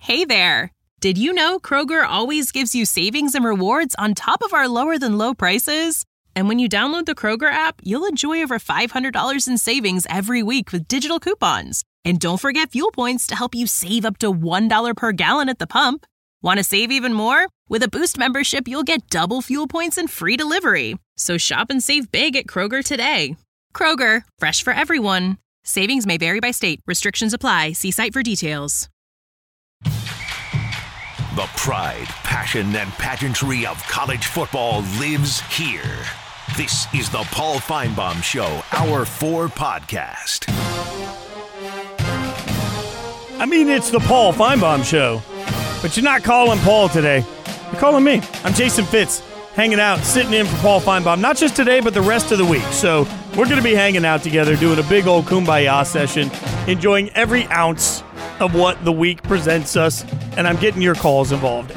Hey there! Did you know Kroger always gives you savings and rewards on top of our lower-than-low prices? And when you download the Kroger app, you'll enjoy over $500 in savings every week with digital coupons. And don't forget fuel points to help you save up to $1 per gallon at the pump. Want to save even more? With a Boost membership, you'll get double fuel points and free delivery. So shop and save big at Kroger today. Kroger, fresh for everyone. Savings may vary by state. Restrictions apply. See site for details. The pride, passion, and pageantry of college football lives here. This is the Paul Finebaum Show, Hour 4 podcast. I mean, it's the Paul Finebaum Show, but you're not calling Paul today. You're calling me. I'm Jason Fitz, hanging out, sitting in for Paul Finebaum, not just today, but the rest of the week. So we're going to be hanging out together, doing a big old kumbaya session, enjoying every ounce of what the week presents us, and I'm getting your calls involved.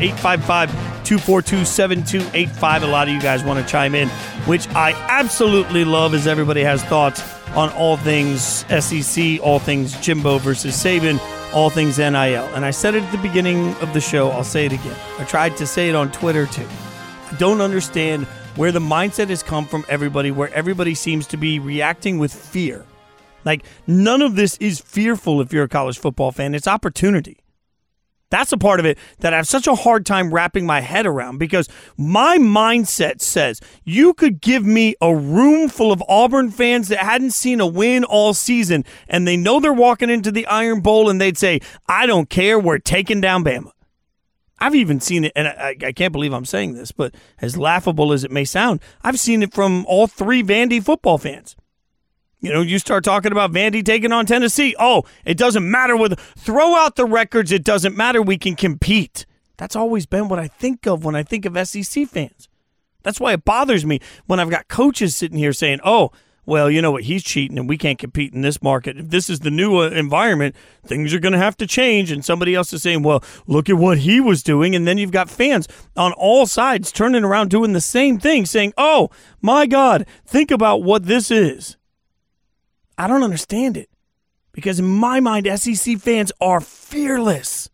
855-242-7285. A lot of you guys want to chime in, which I absolutely love, as everybody has thoughts on all things SEC, all things Jimbo versus Saban, all things NIL. And I said it at the beginning of the show. I'll say it again. I tried to say it on Twitter, too. I don't understand where the mindset has come from everybody, where everybody seems to be reacting with fear. Like, none of this is fearful if you're a college football fan. It's opportunity. That's a part of it that I have such a hard time wrapping my head around, because my mindset says you could give me a room full of Auburn fans that hadn't seen a win all season, and they know they're walking into the Iron Bowl, and they'd say, I don't care, we're taking down Bama. I've even seen it, and I can't believe I'm saying this, but as laughable as it may sound, I've seen it from all three Vandy football fans. You know, you start talking about Vandy taking on Tennessee. Oh, it doesn't matter throw out the records. It doesn't matter. We can compete. That's always been what I think of when I think of SEC fans. That's why it bothers me when I've got coaches sitting here saying, oh, well, you know what, he's cheating and we can't compete in this market. If this is the new environment, things are going to have to change. And somebody else is saying, well, look at what he was doing. And then you've got fans on all sides turning around doing the same thing, saying, oh, my God, think about what this is. I don't understand it, because in my mind, SEC fans are fearless.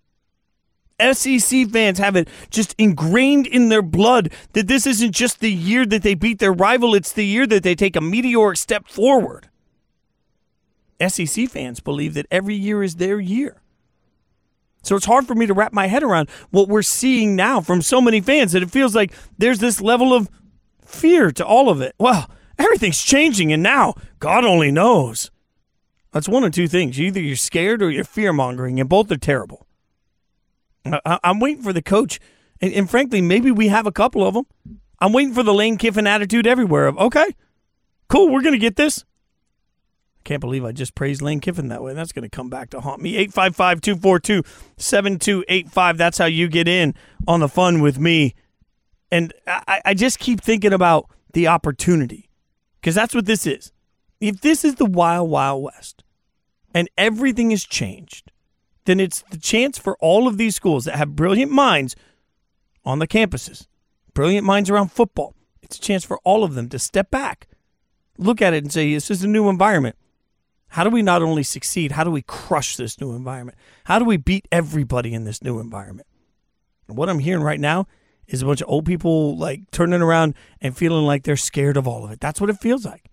SEC fans have it just ingrained in their blood that this isn't just the year that they beat their rival, it's the year that they take a meteoric step forward. SEC fans believe that every year is their year. So it's hard for me to wrap my head around what we're seeing now from so many fans, that it feels like there's this level of fear to all of it. Well, everything's changing, and now God only knows. That's one of two things. Either you're scared or you're fear-mongering, and both are terrible. I'm waiting for the coach, and frankly, maybe we have a couple of them. I'm waiting for the Lane Kiffin attitude everywhere of, okay, cool, we're going to get this. I can't believe I just praised Lane Kiffin that way. That's going to come back to haunt me. 855-242-7285. That's how you get in on the fun with me. And I just keep thinking about the opportunity. Because that's what this is. If this is the Wild Wild West and everything has changed, then it's the chance for all of these schools that have brilliant minds on the campuses, brilliant minds around football. It's a chance for all of them to step back, look at it and say, this is a new environment. How do we not only succeed, how do we crush this new environment? How do we beat everybody in this new environment? And what I'm hearing right now is a bunch of old people like turning around and feeling like they're scared of all of it. That's what it feels like.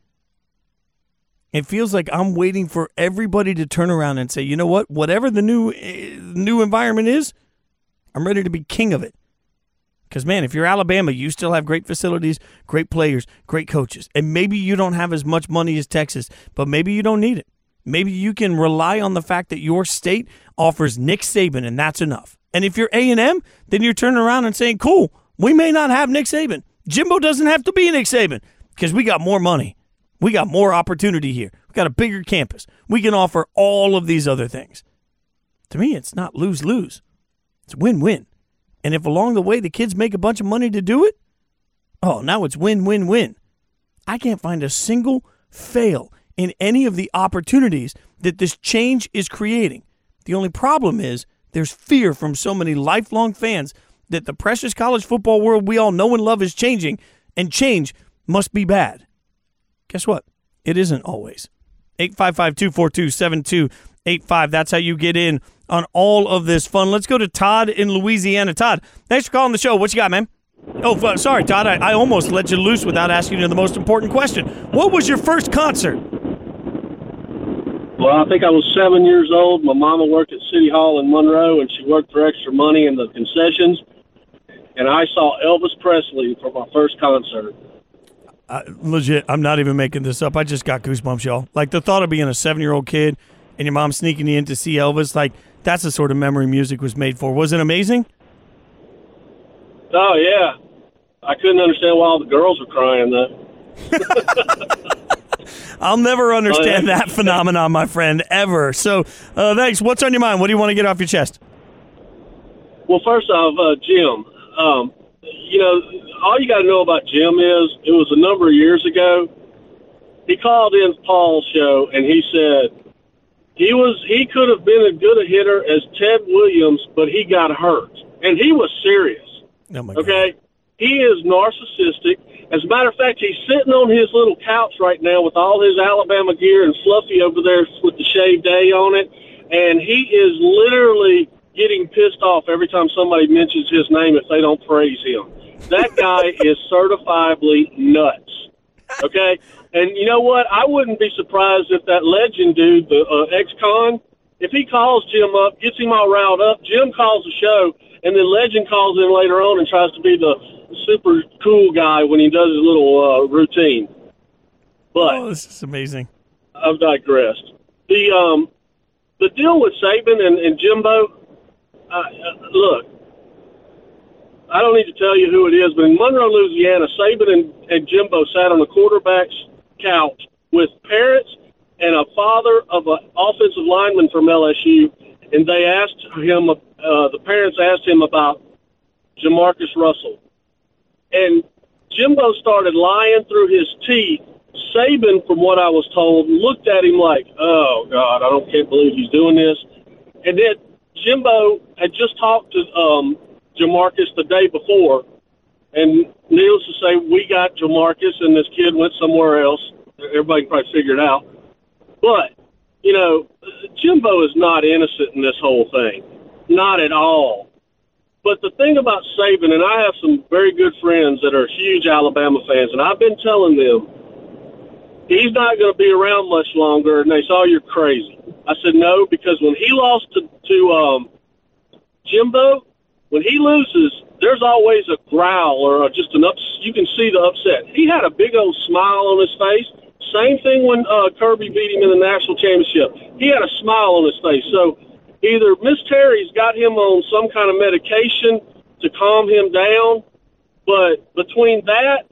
It feels like I'm waiting for everybody to turn around and say, you know what, whatever the new environment is, I'm ready to be king of it. Because, man, if you're Alabama, you still have great facilities, great players, great coaches. And maybe you don't have as much money as Texas, but maybe you don't need it. Maybe you can rely on the fact that your state offers Nick Saban, and that's enough. And if you're A&M, then you're turning around and saying, cool, we may not have Nick Saban. Jimbo doesn't have to be Nick Saban because we got more money. We got more opportunity here. We got a bigger campus. We can offer all of these other things. To me, it's not lose-lose. It's win-win. And if along the way the kids make a bunch of money to do it, oh, now it's win-win-win. I can't find a single fail in any of the opportunities that this change is creating. The only problem is there's fear from so many lifelong fans that the precious college football world we all know and love is changing, and change must be bad. Guess what? It isn't always. 855-242-7285. 855. That's how you get in on all of this fun. Let's go to Todd in Louisiana. Todd, thanks for calling the show. What you got, man? Oh, sorry, Todd. I almost let you loose without asking you the most important question. What was your first concert? Well, I think I was 7 years old. My mama worked at City Hall in Monroe, and she worked for extra money in the concessions. And I saw Elvis Presley for my first concert. Legit, I'm not even making this up. I just got goosebumps, y'all. Like, the thought of being a 7-year-old kid and your mom sneaking you in to see Elvis, like, that's the sort of memory music was made for. Was it amazing? Oh, yeah. I couldn't understand why all the girls were crying, though. I'll never understand that phenomenon, my friend, ever. So, thanks. What's on your mind? What do you want to get off your chest? Well, first off, Jim, all you got to know about Jim is it was a number of years ago. He called in Paul's show, and he said he could have been as good a hitter as Ted Williams, but he got hurt. And he was serious. Oh my God. Okay? He is narcissistic. As a matter of fact, he's sitting on his little couch right now with all his Alabama gear and Fluffy over there with the shaved A on it, and he is literally getting pissed off every time somebody mentions his name if they don't praise him. That guy is certifiably nuts. Okay? And you know what? I wouldn't be surprised if that legend dude, the ex-con, if he calls Jim up, gets him all riled up, Jim calls the show, and then Legend calls in later on and tries to be the super cool guy when he does his little routine. But this is amazing. I've digressed. The deal with Saban and Jimbo, look, I don't need to tell you who it is, but in Monroe, Louisiana, Saban and Jimbo sat on the quarterback's couch with parents and a father of an offensive lineman from LSU, and they asked him, the parents asked him about Jamarcus Russell. And Jimbo started lying through his teeth. Saban, from what I was told, looked at him like, oh, God, can't believe he's doing this. And then Jimbo had just talked to Jamarcus the day before, and needless to say, we got Jamarcus, and this kid went somewhere else. Everybody can probably figure it out. But, Jimbo is not innocent in this whole thing. Not at all. But the thing about Saban, and I have some very good friends that are huge Alabama fans, and I've been telling them, he's not going to be around much longer, and they say, oh, you're crazy. I said, no, because when he lost to Jimbo, when he loses, there's always a growl or just you can see the upset. He had a big old smile on his face. Same thing when Kirby beat him in the national championship. He had a smile on his face. So either Miss Terry's got him on some kind of medication to calm him down, but between that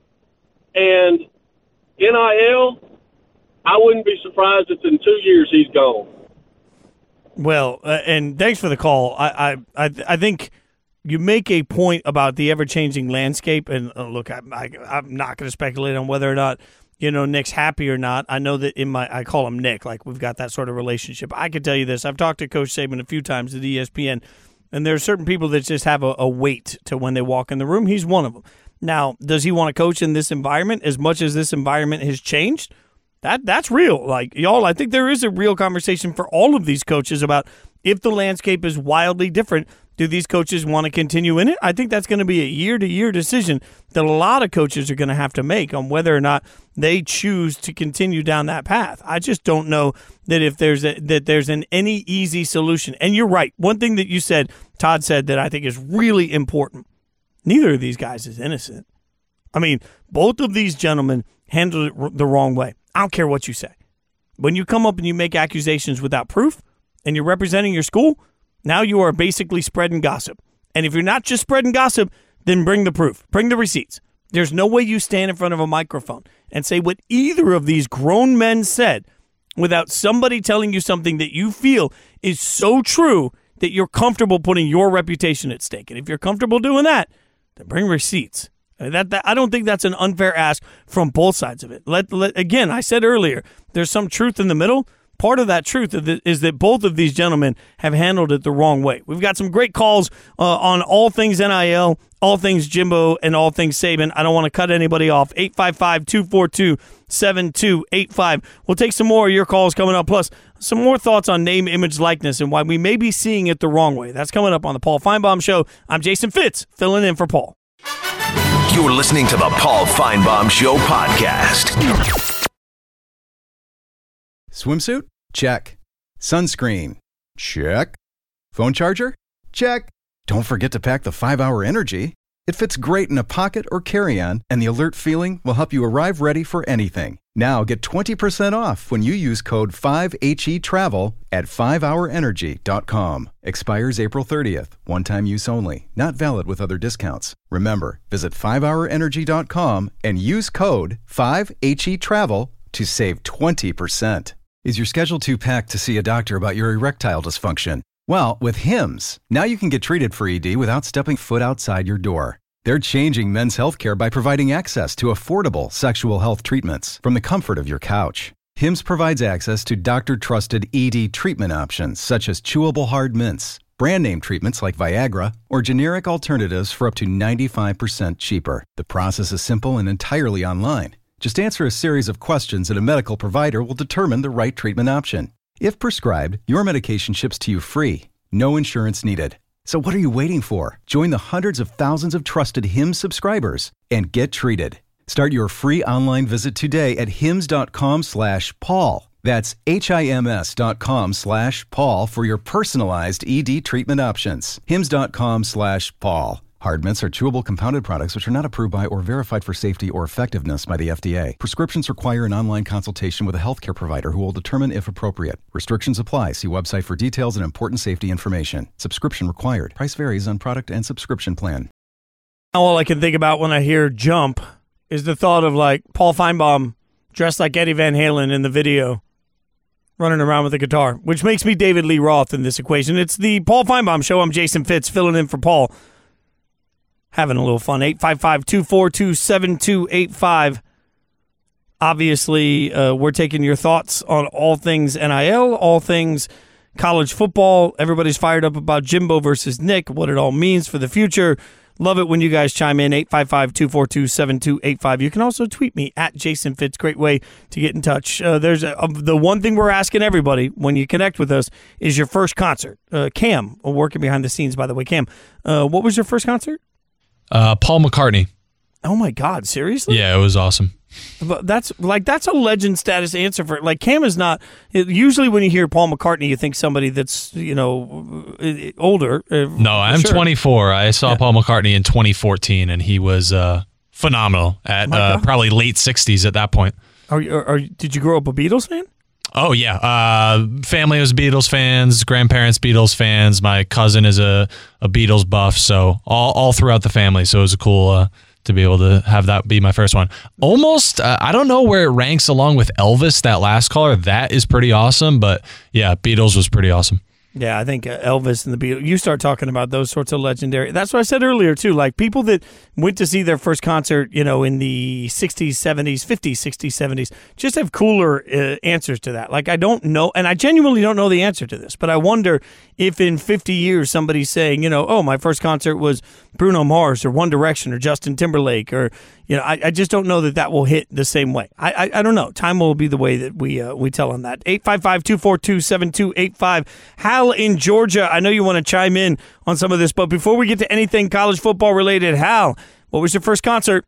and NIL, I wouldn't be surprised if in 2 years he's gone. Well, and thanks for the call. I think you make a point about the ever-changing landscape, and look, I'm not going to speculate on whether or not Nick's happy or not. I know that I call him Nick, like we've got that sort of relationship. I can tell you this. I've talked to Coach Saban a few times at ESPN, and there are certain people that just have a weight to when they walk in the room. He's one of them. Now, does he want to coach in this environment as much as this environment has changed? That's real. Like, y'all, I think there is a real conversation for all of these coaches about if the landscape is wildly different, do these coaches want to continue in it? I think that's going to be a year-to-year decision that a lot of coaches are going to have to make on whether or not they choose to continue down that path. I just don't know that there's any easy solution. And you're right. One thing that you said, Todd said, that I think is really important. Neither of these guys is innocent. I mean, both of these gentlemen handled it the wrong way. I don't care what you say. When you come up and you make accusations without proof and you're representing your school, now you are basically spreading gossip. And if you're not just spreading gossip, then bring the proof. Bring the receipts. There's no way you stand in front of a microphone and say what either of these grown men said without somebody telling you something that you feel is so true that you're comfortable putting your reputation at stake. And if you're comfortable doing that, then bring receipts. I don't think that's an unfair ask from both sides of it. Again, I said earlier, there's some truth in the middle. Part of that truth is that both of these gentlemen have handled it the wrong way. We've got some great calls on all things NIL, all things Jimbo, and all things Saban. I don't want to cut anybody off. 855-242-7285. We'll take some more of your calls coming up. Plus, some more thoughts on name, image, likeness, and why we may be seeing it the wrong way. That's coming up on the Paul Feinbaum Show. I'm Jason Fitz, filling in for Paul. You're listening to the Paul Feinbaum Show podcast. Swimsuit? Check. Sunscreen? Check. Phone charger? Check. Don't forget to pack the 5-Hour Energy. It fits great in a pocket or carry-on, and the alert feeling will help you arrive ready for anything. Now get 20% off when you use code 5HETRAVEL at 5hourenergy.com. Expires April 30th. One-time use only. Not valid with other discounts. Remember, visit 5hourenergy.com and use code 5HETRAVEL to save 20%. Is your schedule too packed to see a doctor about your erectile dysfunction? Well, with Hims, now you can get treated for ED without stepping foot outside your door. They're changing men's healthcare by providing access to affordable sexual health treatments from the comfort of your couch. Hims provides access to doctor-trusted ED treatment options such as chewable hard mints, brand name treatments like Viagra, or generic alternatives for up to 95% cheaper. The process is simple and entirely online. Just answer a series of questions and a medical provider will determine the right treatment option. If prescribed, your medication ships to you free. No insurance needed. So what are you waiting for? Join the hundreds of thousands of trusted Hims subscribers and get treated. Start your free online visit today at hims.com/Paul. That's HIMS.com/Paul for your personalized ED treatment options. hims.com/Paul. Hard mints are chewable compounded products which are not approved by or verified for safety or effectiveness by the FDA. Prescriptions require an online consultation with a healthcare provider who will determine if appropriate. Restrictions apply. See website for details and important safety information. Subscription required. Price varies on product and subscription plan. All I can think about when I hear jump is the thought of like Paul Feinbaum dressed like Eddie Van Halen in the video running around with a guitar, which makes me David Lee Roth in this equation. It's the Paul Feinbaum Show. I'm Jason Fitz filling in for Paul. Having a little fun. 855-242-7285. Obviously, we're taking your thoughts on all things NIL, all things college football. Everybody's fired up about Jimbo versus Nick, what it all means for the future. Love it when you guys chime in. 855-242-7285. You can also tweet me at Jason Fitz. Great way to get in touch. There's the one thing we're asking everybody when you connect with us is your first concert. Cam, working behind the scenes, by the way. Cam, what was your first concert? Paul McCartney. Oh my God! Seriously? Yeah, it was awesome. But that's a legend status answer for it. Like Cam is not. Usually, when you hear Paul McCartney, you think somebody that's older. No, I'm 24. I saw Paul McCartney in 2014, and he was phenomenal at probably late 60s at that point. Did you grow up a Beatles fan? Oh, yeah. Family was Beatles fans, grandparents Beatles fans. My cousin is a Beatles buff, so all throughout the family. So it was cool to be able to have that be my first one. Almost, I don't know where it ranks along with Elvis, that last caller. That is pretty awesome, but yeah, Beatles was pretty awesome. Yeah, I think Elvis and the Beatles, you start talking about those sorts of legendary. That's what I said earlier, too. Like people that went to see their first concert, in the 60s, 70s, 50s, 60s, 70s, just have cooler answers to that. Like I don't know, and I genuinely don't know the answer to this, but I wonder if in 50 years somebody's saying, my first concert was Bruno Mars or One Direction or Justin Timberlake or, I just don't know that will hit the same way. I don't know. Time will be the way that we tell on that. 855-242-7285. Hal in Georgia, I know you want to chime in on some of this, but before we get to anything college football related, Hal, what was your first concert?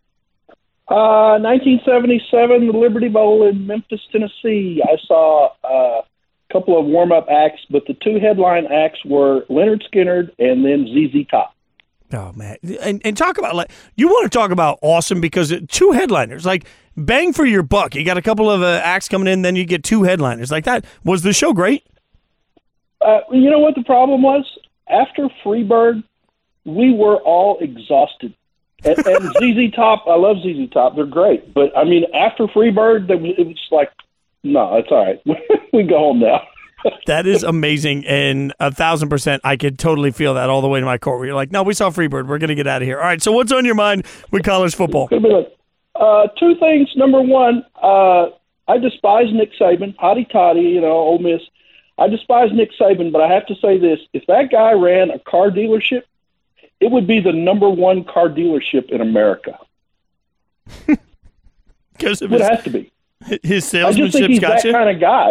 1977, the Liberty Bowl in Memphis, Tennessee. I saw a couple of warm-up acts, but the two headline acts were Lynyrd Skynyrd and then ZZ Top. Oh, man. And talk about, you want to talk about awesome because two headliners, bang for your buck. You got a couple of acts coming in, then you get two headliners. Like that. Was the show great? You know what the problem was? After Freebird, we were all exhausted. And ZZ Top, I love ZZ Top. They're great. But, after Freebird, it was like, no, it's all right. We go home now. That is amazing, and 1,000%, I could totally feel that all the way to my core. Where you're like, no, we saw Freebird. We're going to get out of here. All right, so what's on your mind with college football? Two things. Number one, I despise Nick Saban. Hotty toddy, Ole Miss. I despise Nick Saban, but I have to say this. If that guy ran a car dealership, it would be the number one car dealership in America. Because it has to be. His salesmanship I just think he's that kind of guy.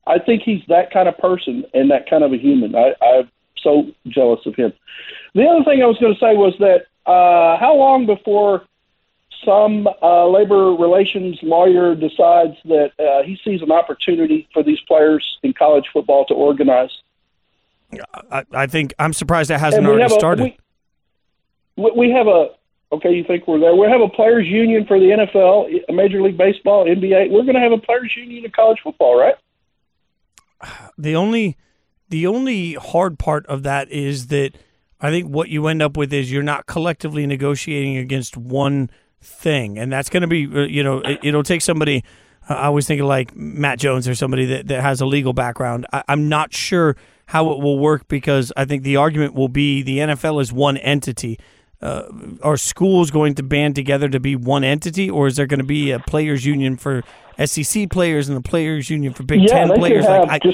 I think he's that kind of person and that kind of a human. I'm so jealous of him. The other thing I was going to say was that how long before some labor relations lawyer decides that he sees an opportunity for these players in college football to organize? I think I'm surprised that hasn't already started. We have okay, you think we're there? We have a players' union for the NFL, Major League Baseball, NBA. We're going to have a players' union in college football, right? The only hard part of that is that I think what you end up with is you're not collectively negotiating against one thing, and that's going to be, it'll take somebody. I always think of like Matt Jones or somebody that has a legal background. I'm not sure how it will work because I think the argument will be the NFL is one entity. Are schools going to band together to be one entity, or is there going to be a players' union for SEC players and the players' union for Big Ten players?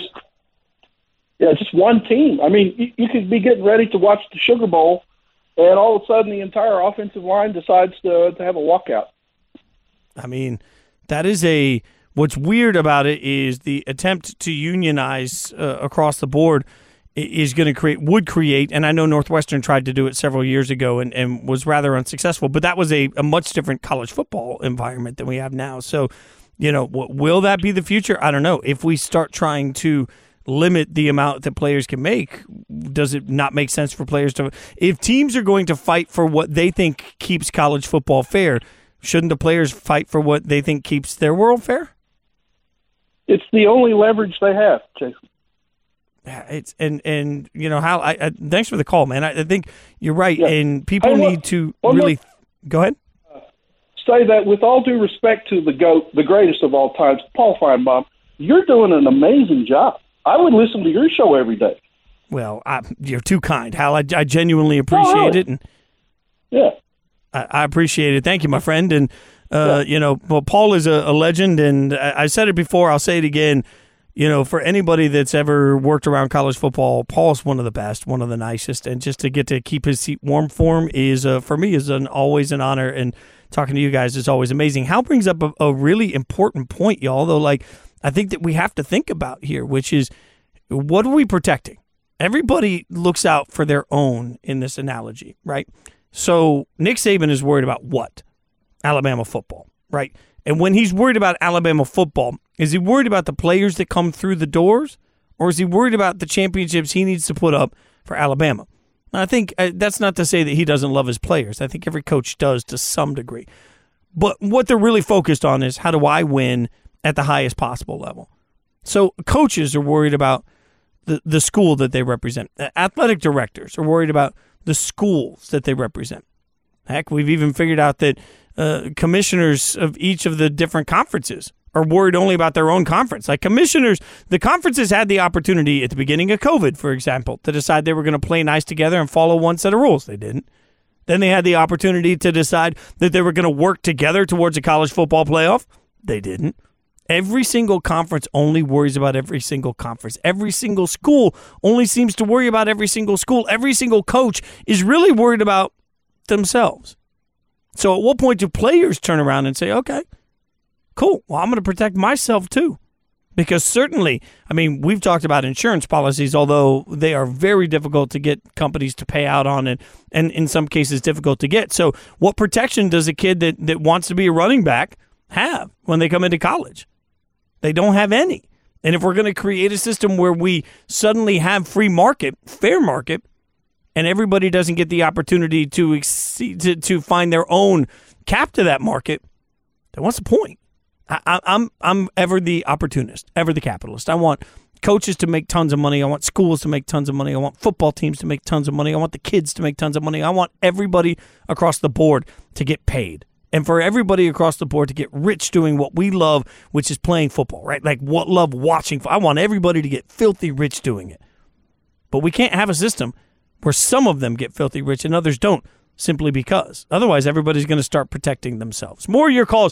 Just one team. I mean, you could be getting ready to watch the Sugar Bowl, and all of a sudden the entire offensive line decides to have a walkout. I mean, that is what's weird about it is the attempt to unionize across the board is going to would create, and I know Northwestern tried to do it several years ago and was rather unsuccessful, but that was a much different college football environment than we have now. So, will that be the future? I don't know. If we start trying to limit the amount that players can make, does it not make sense for players to? If teams are going to fight for what they think keeps college football fair, shouldn't the players fight for what they think keeps their world fair? It's the only leverage they have, Jason. It's and Hal, I thanks for the call, man. I think you're right, and people need to really go ahead. Say that with all due respect to the GOAT, the greatest of all times, Paul Feinbaum, you're doing an amazing job. I would listen to your show every day. Well, you're too kind, Hal. I genuinely appreciate it, and I appreciate it. Thank you, my friend. And Paul is a legend, and I said it before. I'll say it again. For anybody that's ever worked around college football, Paul's one of the best, one of the nicest, and just to get to keep his seat warm for him is, for me, is always an honor, and talking to you guys is always amazing. Hal brings up a really important point, y'all, though, I think that we have to think about here, which is, what are we protecting? Everybody looks out for their own in this analogy, right? So Nick Saban is worried about what? Alabama football, right? And when he's worried about Alabama football, is he worried about the players that come through the doors, or is he worried about the championships he needs to put up for Alabama? I think that's not to say that he doesn't love his players. I think every coach does to some degree. But what they're really focused on is, how do I win at the highest possible level? So coaches are worried about the school that they represent. Athletic directors are worried about the schools that they represent. Heck, we've even figured out that commissioners of each of the different conferences are worried only about their own conference. Like commissioners, the conferences had the opportunity at the beginning of COVID, for example, to decide they were going to play nice together and follow one set of rules. They didn't. Then they had the opportunity to decide that they were going to work together towards a college football playoff. They didn't. Every single conference only worries about every single conference. Every single school only seems to worry about every single school. Every single coach is really worried about themselves. So at what point do players turn around and say, okay, cool, well, I'm going to protect myself too? Because certainly, we've talked about insurance policies, although they are very difficult to get companies to pay out on it, and in some cases difficult to get. So what protection does a kid that wants to be a running back have when they come into college? They don't have any. And if we're going to create a system where we suddenly have free market, fair market, and everybody doesn't get the opportunity to find their own cap to that market, then what's the point? I'm ever the opportunist, ever the capitalist. I want coaches to make tons of money. I want schools to make tons of money. I want football teams to make tons of money. I want the kids to make tons of money. I want everybody across the board to get paid. And for everybody across the board to get rich doing what we love, which is playing football, right? Love watching. I want everybody to get filthy rich doing it. But we can't have a system where some of them get filthy rich and others don't, simply because. Otherwise, everybody's going to start protecting themselves. More of your calls,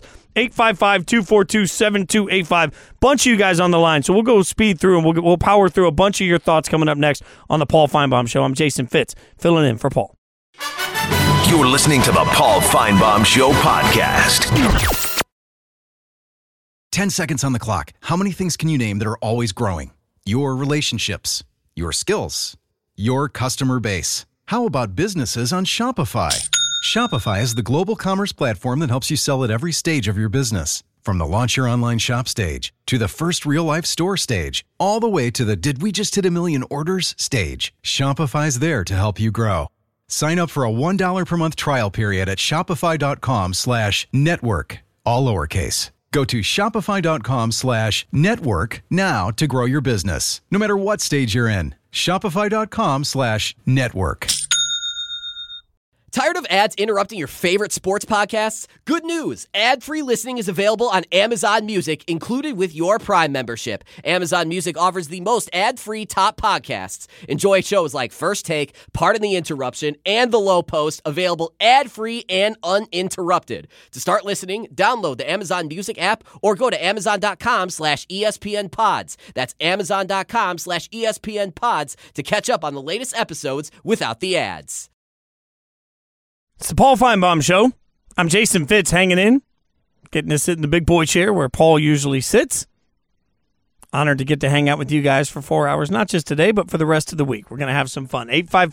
855-242-7285. Bunch of you guys on the line, so we'll go speed through and we'll power through a bunch of your thoughts coming up next on the Paul Feinbaum Show. I'm Jason Fitz, filling in for Paul. You're listening to the Paul Feinbaum Show podcast. 10 seconds on the clock. How many things can you name that are always growing? Your relationships, your skills, your customer base. How about businesses on Shopify? Shopify is the global commerce platform that helps you sell at every stage of your business. From the launch your online shop stage, to the first real-life store stage, all the way to the did we just hit a million orders stage. Shopify's there to help you grow. Sign up for a $1 per month trial period at shopify.com/network, all lowercase. Go to shopify.com/network now to grow your business, no matter what stage you're in. Shopify.com/network. Tired of ads interrupting your favorite sports podcasts? Good news! Ad-free listening is available on Amazon Music, included with your Prime membership. Amazon Music offers the most ad-free top podcasts. Enjoy shows like First Take, Pardon the Interruption, and The Low Post, available ad-free and uninterrupted. To start listening, download the Amazon Music app or go to amazon.com/ESPN Pods. That's amazon.com/ESPN Pods to catch up on the latest episodes without the ads. It's the Paul Feinbaum Show. I'm Jason Fitz, hanging in, getting to sit in the big boy chair where Paul usually sits. Honored to get to hang out with you guys for 4 hours, not just today, but for the rest of the week. We're going to have some fun.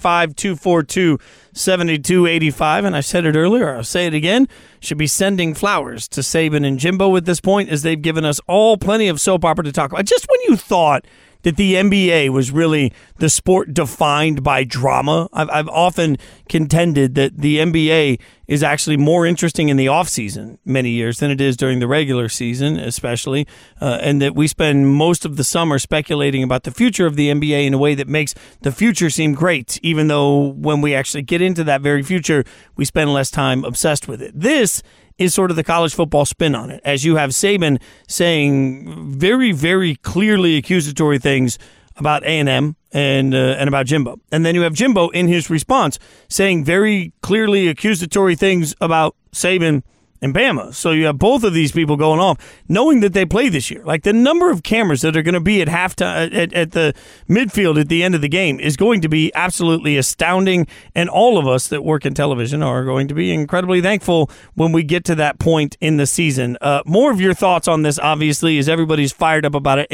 855-242-7285, and I said it earlier, I'll say it again, should be sending flowers to Saban and Jimbo at this point, as they've given us all plenty of soap opera to talk about. Just when you thought that the NBA was really the sport defined by drama. I've often contended that the NBA is actually more interesting in the offseason many years than it is during the regular season, especially, and that we spend most of the summer speculating about the future of the NBA in a way that makes the future seem great, even though when we actually get into that very future, we spend less time obsessed with it. This is sort of the college football spin on it, as you have Saban saying very, very clearly accusatory things about A&M and about Jimbo. And then you have Jimbo in his response saying very clearly accusatory things about Saban and Bama. So you have both of these people going off, knowing that they play this year. Like, the number of cameras that are going to be at halftime, at the midfield at the end of the game is going to be absolutely astounding. And all of us that work in television are going to be incredibly thankful when we get to that point in the season. More of your thoughts on this, obviously, as everybody's fired up about it.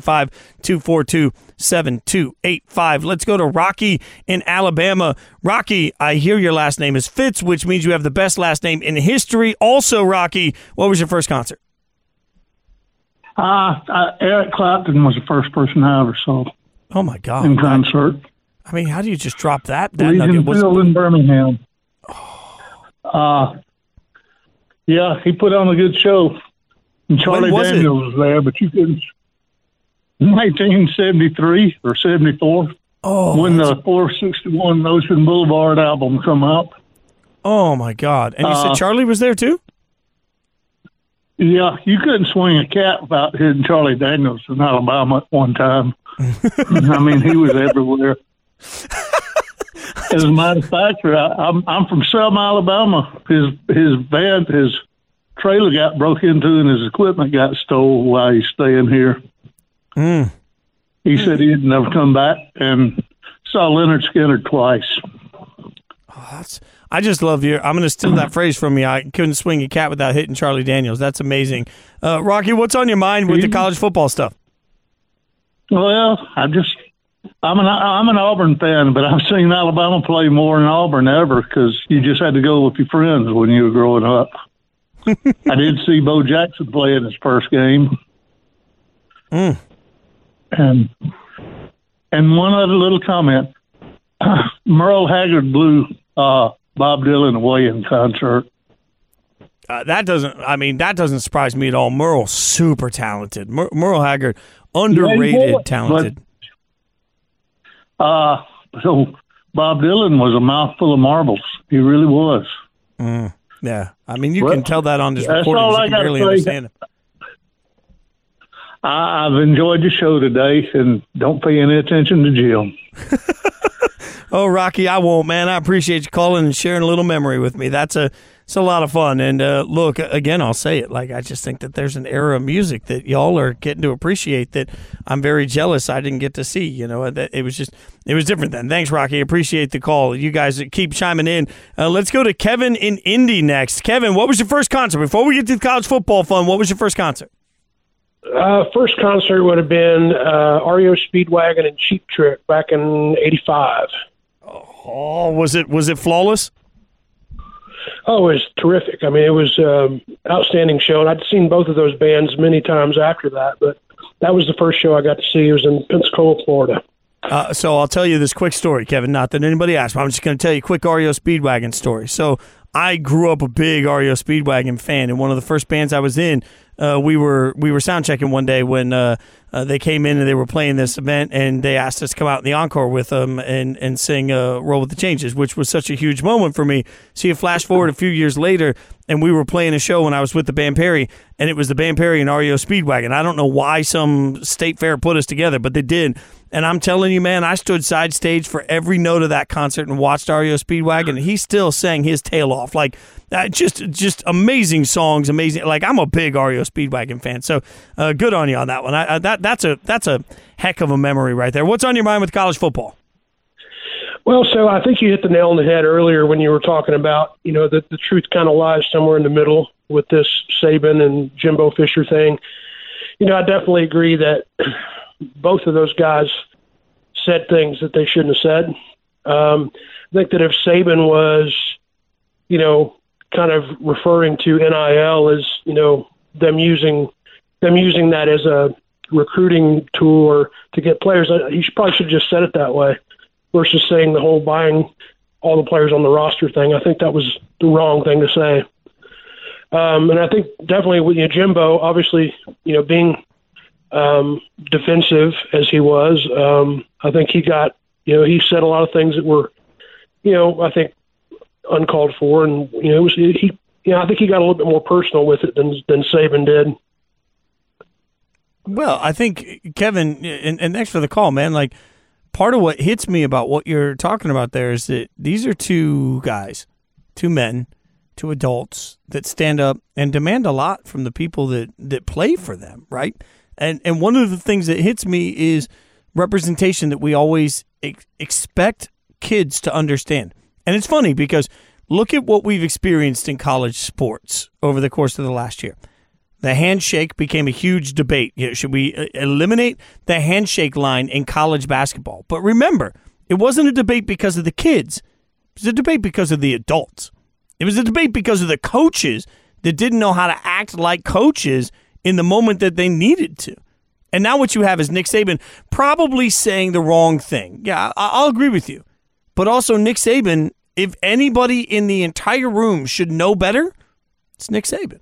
855-242-7285. Let's go to Rocky in Alabama. Rocky, I hear your last name is Fitz, which means you have the best last name in history. Also, Rocky, what was your first concert? Eric Clapton was the first person I ever saw. Oh, my God. In concert. I mean, how do you just drop that? Legion Field in Birmingham. Yeah, he put on a good show. And Charlie Daniels was there, but you couldn't. 1973 or 74. Oh, when the 461 Ocean Boulevard album come out. Oh, my God. And you said Charlie was there, too? Yeah, you couldn't swing a cat without hitting Charlie Daniels in Alabama at one time. I mean, he was everywhere. As a matter of fact, I'm from Selma, Alabama. His van, his trailer got broke into and his equipment got stolen while he's staying here. He said he'd never come back, and saw Leonard Skinner twice. Oh, I just love your. I'm going to steal that phrase from you. I couldn't swing a cat without hitting Charlie Daniels. That's amazing. Rocky, what's on your mind with the college football stuff? Well, I'm an Auburn fan, but I've seen Alabama play more than Auburn ever because you just had to go with your friends when you were growing up. I did see Bo Jackson play in his first game. And one other little comment. Merle Haggard blew Bob Dylan away in concert. That doesn't surprise me at all. Merle's super talented. Merle Haggard, underrated, talented. So Bob Dylan was a mouthful of marbles. He really was. Yeah. I mean, you can tell that on his recordings. You can barely understand him. I've enjoyed the show today, and don't pay any attention to Jim. Oh, Rocky, I won't, man. I appreciate you calling and sharing a little memory with me. It's a lot of fun. And look, again, I'll say it. Like, I just think that there's an era of music that y'all are getting to appreciate that I'm very jealous I didn't get to see. You know, it was different then. Thanks, Rocky. Appreciate the call. You guys keep chiming in. Let's go to Kevin in Indy next. Kevin, what was your first concert? Before we get to the college football fun, what was your first concert? First concert would have been REO Speedwagon and Cheap Trick back in '85. Oh, was it flawless? Oh, it was terrific. I mean, it was outstanding show, and I'd seen both of those bands many times after that, but that was the first show I got to see. It was in Pensacola, Florida. So I'll tell you this quick story, Kevin, not that anybody asked, but I'm just going to tell you a quick REO Speedwagon story. So I grew up a big REO Speedwagon fan, and one of the first bands I was in, we were sound checking one day when they came in and they were playing this event, and they asked us to come out in the encore with them and sing Roll with the Changes, which was such a huge moment for me. So you flash forward a few years later, and we were playing a show when I was with the band Perry, and it was the band Perry and REO Speedwagon. I don't know why some state fair put us together, but they did. And I'm telling you, man, I stood side stage for every note of that concert and watched REO Speedwagon, and he still sang his tail off. Like, just amazing songs, amazing. Like, I'm a big REO Speedwagon fan, so good on you on that one. That's a heck of a memory right there. What's on your mind with college football? Well, so I think you hit the nail on the head earlier when you were talking about, that the truth kind of lies somewhere in the middle with this Saban and Jimbo Fisher thing. I definitely agree that both of those guys said things that they shouldn't have said. I think that if Saban was, kind of referring to NIL as, them using that as a recruiting tool or to get players, he probably should have just said it that way versus saying the whole buying all the players on the roster thing. I think that was the wrong thing to say. And I think definitely with Jimbo, obviously, being defensive as he was, I think he got, he said a lot of things that were, I think uncalled for, and I think he got a little bit more personal with it than Saban did. Well, I think, Kevin, and thanks for the call, man. Like, part of what hits me about what you're talking about there is that these are two guys, two men, two adults that stand up and demand a lot from the people that play for them, right? And one of the things that hits me is representation that we always expect kids to understand. And it's funny because look at what we've experienced in college sports over the course of the last year. The handshake became a huge debate. Should we eliminate the handshake line in college basketball? But remember, it wasn't a debate because of the kids. It was a debate because of the adults. It was a debate because of the coaches that didn't know how to act like coaches in the moment that they needed to. And now what you have is Nick Saban probably saying the wrong thing. Yeah, I'll agree with you. But also Nick Saban, if anybody in the entire room should know better, it's Nick Saban.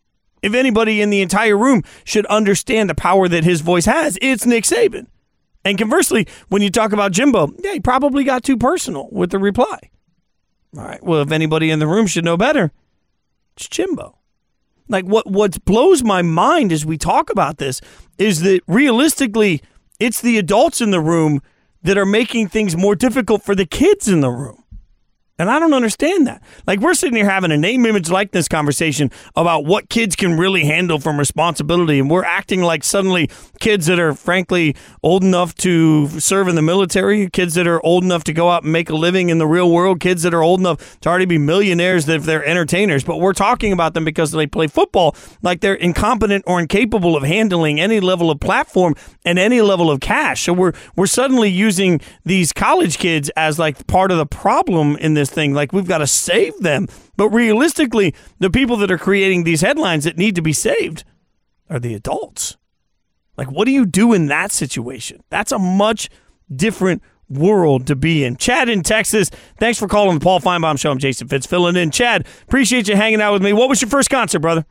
If anybody in the entire room should understand the power that his voice has, it's Nick Saban. And conversely, when you talk about Jimbo, yeah, he probably got too personal with the reply. All right, well, if anybody in the room should know better, it's Jimbo. Like, what blows my mind as we talk about this is that realistically, it's the adults in the room that are making things more difficult for the kids in the room. And I don't understand that. Like, we're sitting here having a name, image, likeness conversation about what kids can really handle from responsibility, and we're acting like suddenly kids that are, frankly, old enough to serve in the military, kids that are old enough to go out and make a living in the real world, kids that are old enough to already be millionaires if they're entertainers. But we're talking about them because they play football like they're incompetent or incapable of handling any level of platform and any level of cash. So we're suddenly using these college kids as like part of the problem in this thing. Like, we've got to save them. But realistically, the people that are creating these headlines that need to be saved are the adults. Like, what do you do in that situation? That's a much different world to be in. Chad in Texas, thanks for calling the Paul Feinbaum Show. I'm Jason Fitz filling in. Chad, appreciate you hanging out with me. What was your first concert, brother?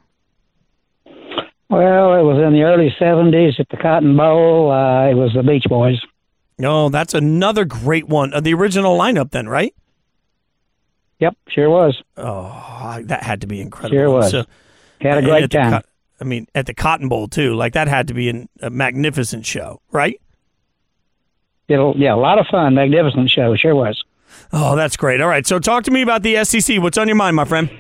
Well, it was in the early 70s at the Cotton Bowl. It was the Beach Boys. Oh, that's another great one. The original lineup then, right? Yep, sure was. Oh, that had to be incredible. Sure was. So, had a great time. At the Cotton Bowl, too. Like, that had to be a magnificent show, right? Yeah, a lot of fun. Magnificent show. Sure was. Oh, that's great. All right, so talk to me about the SEC. What's on your mind, my friend?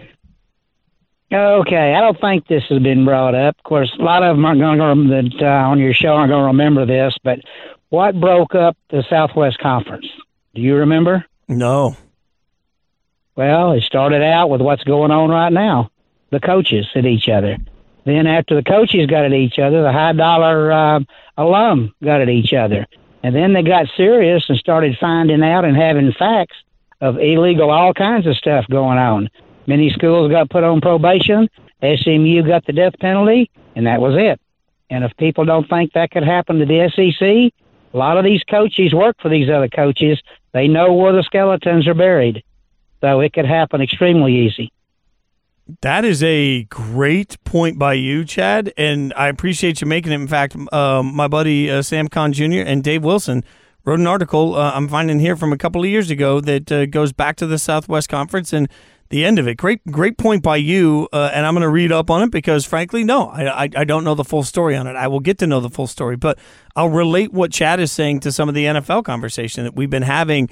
Okay, I don't think this has been brought up. Of course, a lot of them aren't going to on your show aren't going to remember this, but what broke up the Southwest Conference? Do you remember? No. Well, it started out with what's going on right now. The coaches at each other. Then after the coaches got at each other, the high-dollar alum got at each other. And then they got serious and started finding out and having facts of illegal, all kinds of stuff going on. Many schools got put on probation. SMU got the death penalty, and that was it. And if people don't think that could happen to the SEC, a lot of these coaches work for these other coaches. They know where the skeletons are buried. So it could happen extremely easy. That is a great point by you, Chad, and I appreciate you making it. In fact, my buddy Sam Kahn Jr. and Dave Wilson wrote an article I'm finding here from a couple of years ago that goes back to the Southwest Conference and the end of it. Great point by you, and I'm going to read up on it because, frankly, no, I don't know the full story on it. I will get to know the full story, but I'll relate what Chad is saying to some of the NFL conversation that we've been having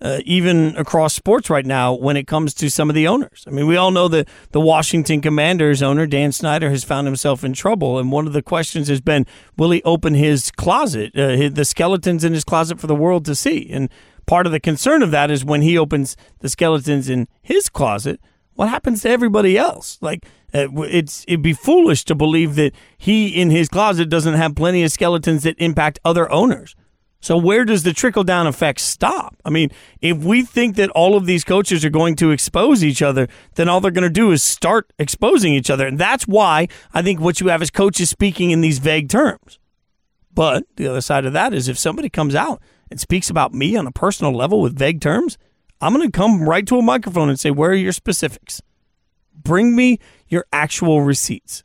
even across sports right now when it comes to some of the owners. I mean, we all know that the Washington Commanders owner, Dan Snyder, has found himself in trouble, and one of the questions has been, will he open his closet, the skeletons in his closet for the world to see? And part of the concern of that is when he opens the skeletons in his closet, what happens to everybody else? Like, it'd be foolish to believe that he in his closet doesn't have plenty of skeletons that impact other owners. So where does the trickle-down effect stop? I mean, if we think that all of these coaches are going to expose each other, then all they're going to do is start exposing each other. And that's why I think what you have is coaches speaking in these vague terms. But the other side of that is if somebody comes out and speaks about me on a personal level with vague terms, I'm going to come right to a microphone and say, where are your specifics? Bring me your actual receipts.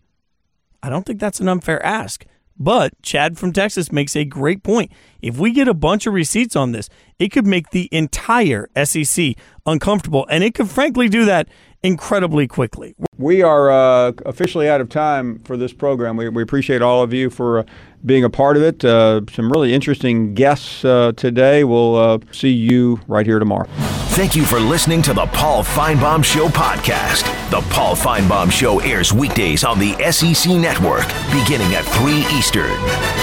I don't think that's an unfair ask. But Chad from Texas makes a great point. If we get a bunch of receipts on this, it could make the entire SEC uncomfortable, and it could frankly do that incredibly quickly. We are officially out of time for this program. We appreciate all of you for being a part of it. Some really interesting guests today. We'll see you right here tomorrow. Thank you for listening to the Paul Finebaum Show podcast. The Paul Finebaum Show airs weekdays on the SEC Network, beginning at 3 Eastern.